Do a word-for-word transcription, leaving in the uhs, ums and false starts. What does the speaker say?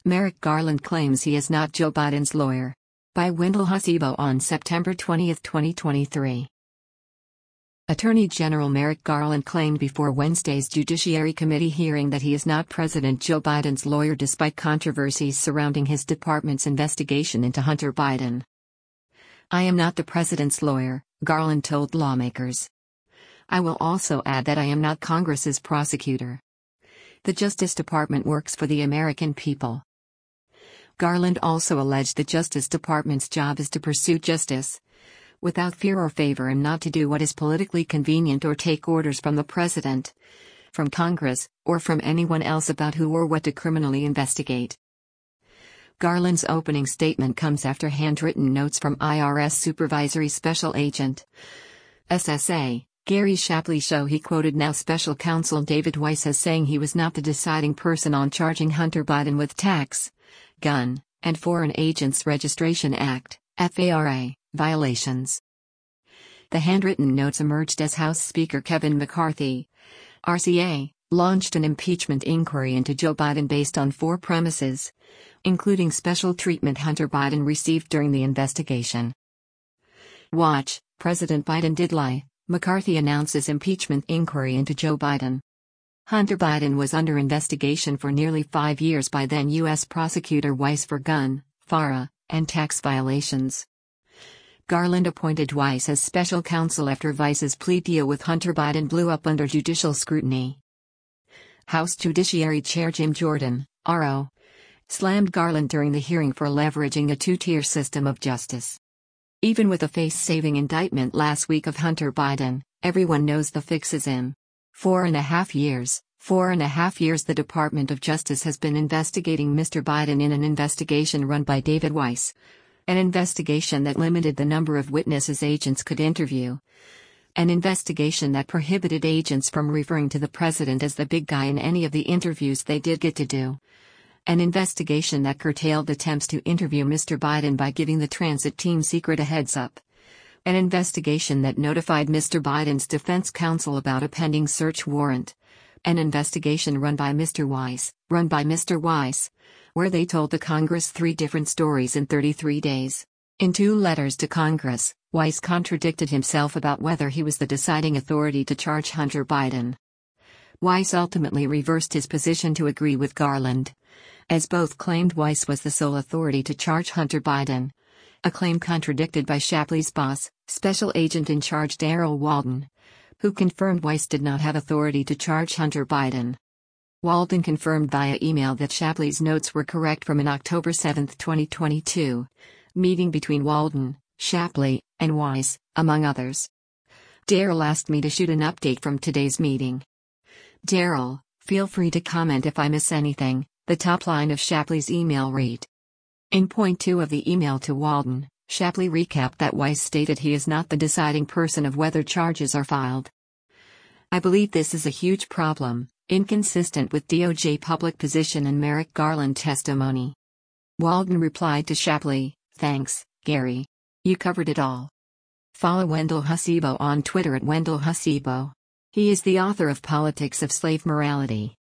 Merrick Garland claims he is not Joe Biden's lawyer. By Wendell Husibo on September twentieth, twenty twenty-three. Attorney General Merrick Garland claimed before Wednesday's Judiciary Committee hearing that he is not President Joe Biden's lawyer despite controversies surrounding his department's investigation into Hunter Biden. "I am not the president's lawyer," Garland told lawmakers. "I will also add that I am not Congress's prosecutor. The Justice Department works for the American people." Garland also alleged the Justice Department's job is to pursue justice, without fear or favor, and not to do what is politically convenient or take orders from the president, from Congress, or from anyone else about who or what to criminally investigate. Garland's opening statement comes after handwritten notes from I R S Supervisory Special Agent S S A Gary Shapley show he quoted now Special Counsel David Weiss as saying he was not the deciding person on charging Hunter Biden with tax, gun, and Foreign Agents Registration Act (F A R A) violations. The handwritten notes emerged as House Speaker Kevin McCarthy, R C A, launched an impeachment inquiry into Joe Biden based on four premises, including special treatment Hunter Biden received during the investigation. Watch, President Biden did lie, McCarthy announces impeachment inquiry into Joe Biden. Hunter Biden was under investigation for nearly five years by then U S Prosecutor Weiss for gun, FARA, and tax violations. Garland appointed Weiss as special counsel after Weiss's plea deal with Hunter Biden blew up under judicial scrutiny. House Judiciary Chair Jim Jordan, R O, slammed Garland during the hearing for leveraging a two-tier system of justice. "Even with a face-saving indictment last week of Hunter Biden, everyone knows the fix is in. Four and a half years, four and a half years the Department of Justice has been investigating Mister Biden in an investigation run by David Weiss. An investigation that limited the number of witnesses agents could interview. An investigation that prohibited agents from referring to the president as the big guy in any of the interviews they did get to do. An investigation that curtailed attempts to interview Mister Biden by giving the transit team secret a heads up. An investigation that notified Mister Biden's defense counsel about a pending search warrant. An investigation run by Mister Weiss, run by Mister Weiss, where they told the Congress three different stories in thirty-three days. In two letters to Congress, Weiss contradicted himself about whether he was the deciding authority to charge Hunter Biden. Weiss ultimately reversed his position to agree with Garland, as both claimed Weiss was the sole authority to charge Hunter Biden, a claim contradicted by Shapley's boss, Special Agent in Charge Darrell Walden, who confirmed Weiss did not have authority to charge Hunter Biden. Walden confirmed via email that Shapley's notes were correct from an October seventh, twenty twenty-two, meeting between Walden, Shapley, and Weiss, among others. Darrell asked me to shoot an update from today's meeting. Darrell, feel free to comment if I miss anything, the top line of Shapley's email read. In point two of the email to Walden, Shapley recapped that Weiss stated he is not the deciding person of whether charges are filed. "I believe this is a huge problem, inconsistent with D O J public position and Merrick Garland testimony." Walden replied to Shapley, "Thanks, Gary. You covered it all." Follow Wendell Husibo on Twitter at Wendell Husibo. He is the author of Politics of Slave Morality.